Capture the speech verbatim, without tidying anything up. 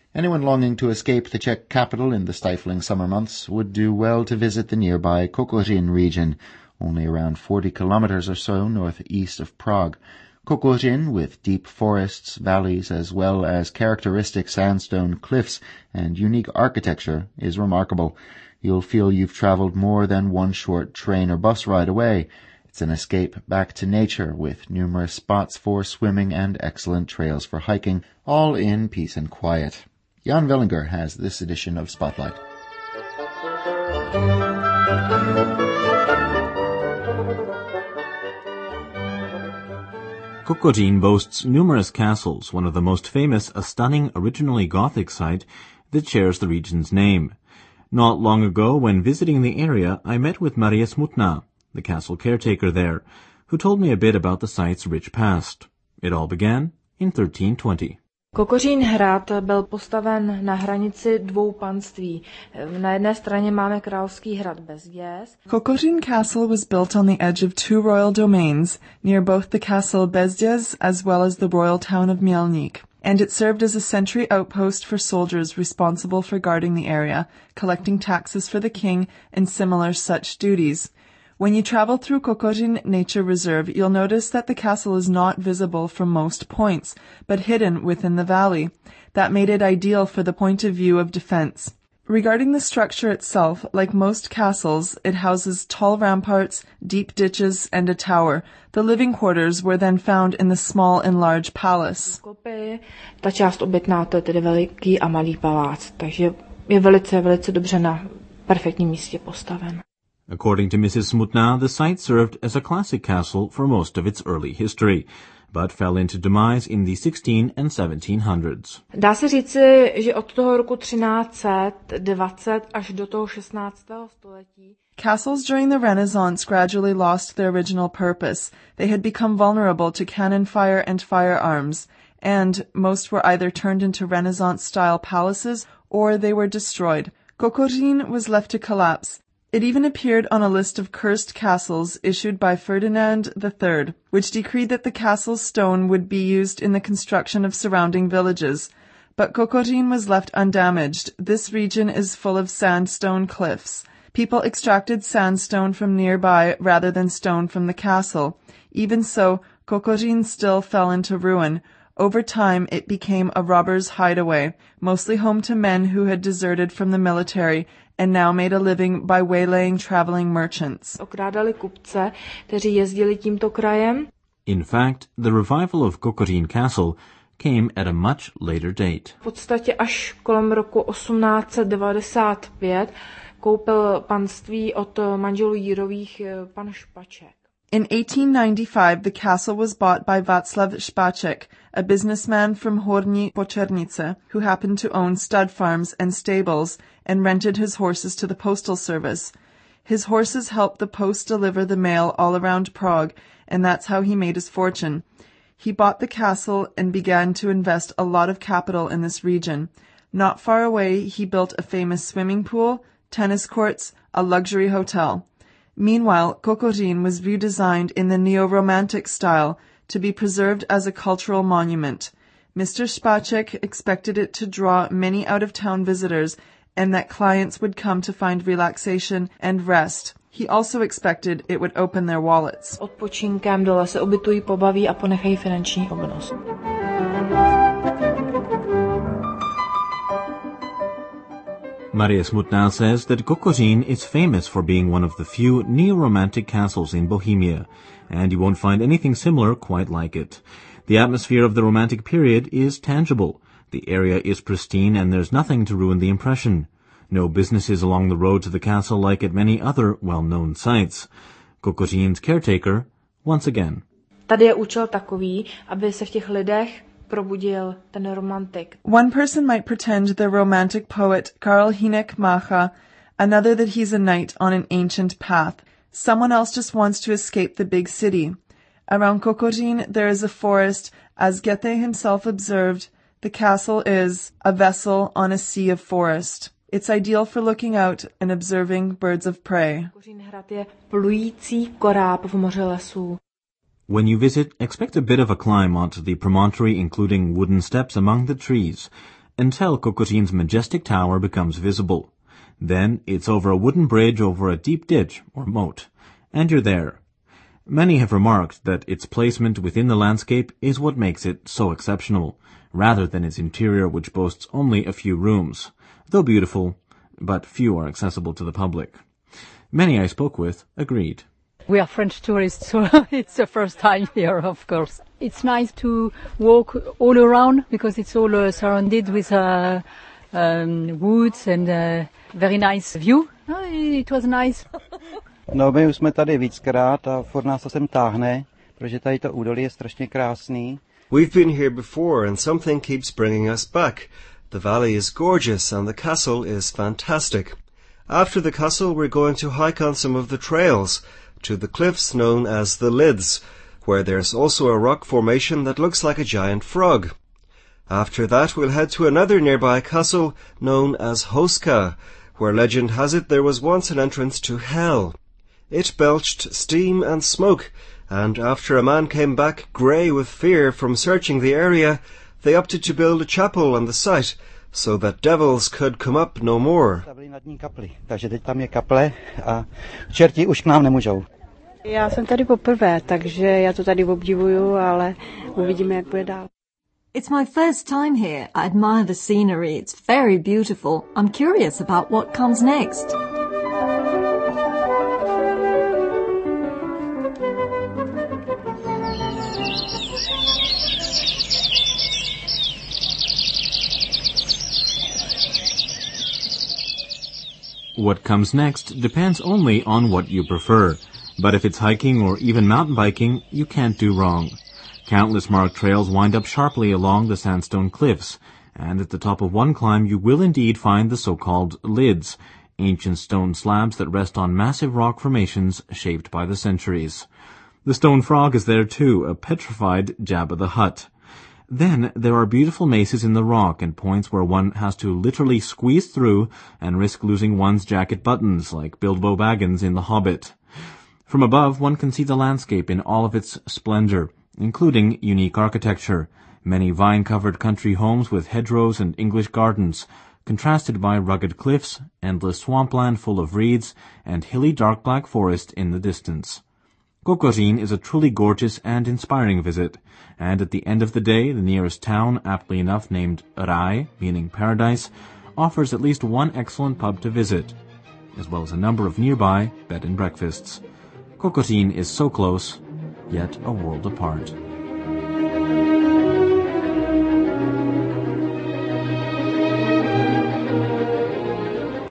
Anyone longing to escape the Czech capital in the stifling summer months would do well to visit the nearby Kokořin region, only around forty kilometers or so northeast of Prague. Kokořin, with deep forests, valleys, as well as characteristic sandstone cliffs and unique architecture, is remarkable. You'll feel you've traveled more than one short train or bus ride away. It's an escape back to nature, with numerous spots for swimming and excellent trails for hiking, all in peace and quiet. Jan Vellinger has this edition of Spotlight. Kokořin boasts numerous castles, one of the most famous a stunning, originally Gothic site that shares the region's name. Not long ago, when visiting the area, I met with Marie Smutná, the castle caretaker there, who told me a bit about the site's rich past. It all began in thirteen twenty. Kokořín hrad byl postaven na hranici dvou panství. Na jedné straně máme královský hrad Bezděz. Kokořín Castle was built on the edge of two royal domains, near both the castle Bezděz as well as the royal town of Mělník, and it served as a sentry outpost for soldiers responsible for guarding the area, collecting taxes for the king, and similar such duties. When you travel through Kokořin Nature Reserve, you'll notice that the castle is not visible from most points, but hidden within the valley. That made it ideal for the point of view of defense. Regarding the structure itself, like most castles, it houses tall ramparts, deep ditches, and a tower. The living quarters were then found in the small and large palace. Ta část obytná, to je tedy veliký a malý palác, takže je velice, velice dobře na perfektním místě postaven. According to Missus Smutná, the site served as a classic castle for most of its early history, but fell into demise in the sixteen and seventeen hundreds. Dá se říci, že od toho roku třináct dvacet až do toho šestnáctého století Castles during the Renaissance gradually lost their original purpose. They had become vulnerable to cannon fire and firearms, and most were either turned into Renaissance-style palaces or they were destroyed. Kokořín was left to collapse. It even appeared on a list of cursed castles issued by Ferdinand the Third, which decreed that the castle's stone would be used in the construction of surrounding villages. But Kokořín was left undamaged. This region is full of sandstone cliffs. People extracted sandstone from nearby rather than stone from the castle. Even so, Kokořín still fell into ruin. Over time, it became a robber's hideaway, mostly home to men who had deserted from the military and now made a living by waylaying traveling merchants. Okrádali kupce, kteří jezdili tímto krajem. In fact, the revival of Kokořín Castle came at a much later date. V podstatě až kolem roku osmnáct devadesát pět koupil panství od manželů Jírových pan Špaček. In eighteen ninety-five, the castle was bought by Václav Špaček, a businessman from Horní Počernice, who happened to own stud farms and stables and rented his horses to the postal service. His horses helped the post deliver the mail all around Prague, and that's how he made his fortune. He bought the castle and began to invest a lot of capital in this region. Not far away, he built a famous swimming pool, tennis courts, a luxury hotel. Meanwhile, Kokořín was redesigned in the neo-romantic style to be preserved as a cultural monument. Mister Špaček expected it to draw many out-of-town visitors and that clients would come to find relaxation and rest. He also expected it would open their wallets. Odpočinkem dole se ubytují, pobaví a ponechají finanční obnos. Marie Smutná says that Kokořín is famous for being one of the few neo-romantic castles in Bohemia, and you won't find anything similar quite like it. The atmosphere of the Romantic period is tangible. The area is pristine and there's nothing to ruin the impression. No businesses along the road to the castle like at many other well-known sites. Kokořín's caretaker, once again. Tady je účel takový, aby se v těch lidech probudil ten romantik. One person might pretend the romantic poet Karl Hynek Mácha, another that he's a knight on an ancient path. Someone else just wants to escape the big city. Around Kokořín there is a forest. As Goethe himself observed, the castle is a vessel on a sea of forest. It's ideal for looking out and observing birds of prey. Kokořín hrad je plující koráb v moři lesů. When you visit, expect a bit of a climb onto the promontory, including wooden steps among the trees. until Kokořín's majestic tower becomes visible. Then it's over a wooden bridge over a deep ditch or moat, and you're there. Many have remarked that its placement within the landscape is what makes it so exceptional, rather than its interior, which boasts only a few rooms, though beautiful, but few are accessible to the public. Many I spoke with agreed. We are French tourists, so it's the first time here, of course. It's nice to walk all around because it's all uh, surrounded with uh, um, woods and uh, very nice view. Oh, it was nice. No, my už jsme tady víckrát a furt nás to sem táhne, protože tady to údolí je strašně krásný. We've been here before and something keeps bringing us back. The valley is gorgeous and the castle is fantastic. After the castle we're going to hike on some of the trails to the cliffs known as the Lids, where there's also a rock formation that looks like a giant frog. After that we'll head to another nearby castle known as Hoska, where legend has it there was once an entrance to hell. It belched steam and smoke, and after a man came back grey with fear from searching the area, they opted to build a chapel on the site, so that devils could come up no more. Takže teď tam je kaple a čerti už k nám nemůžou. Já jsem tady poprvé, takže já to tady obdivuju, ale uvidíme, jak bude dál. It's my first time here. I admire the scenery. It's very beautiful. I'm curious about what comes next. What comes next depends only on what you prefer, but if it's hiking or even mountain biking, you can't do wrong. Countless marked trails wind up sharply along the sandstone cliffs, and at the top of one climb you will indeed find the so-called lids, ancient stone slabs that rest on massive rock formations shaped by the centuries. The stone frog is there too, a petrified Jabba the Hutt. Then there are beautiful mesas in the rock and points where one has to literally squeeze through and risk losing one's jacket buttons, like Bilbo Baggins in The Hobbit. From above, one can see the landscape in all of its splendor, including unique architecture, many vine-covered country homes with hedgerows and English gardens, contrasted by rugged cliffs, endless swampland full of reeds, and hilly dark black forest in the distance. Kokořín is a truly gorgeous and inspiring visit, and at the end of the day, the nearest town, aptly enough named Raj, meaning paradise, offers at least one excellent pub to visit, as well as a number of nearby bed and breakfasts. Kokořín is so close, yet a world apart.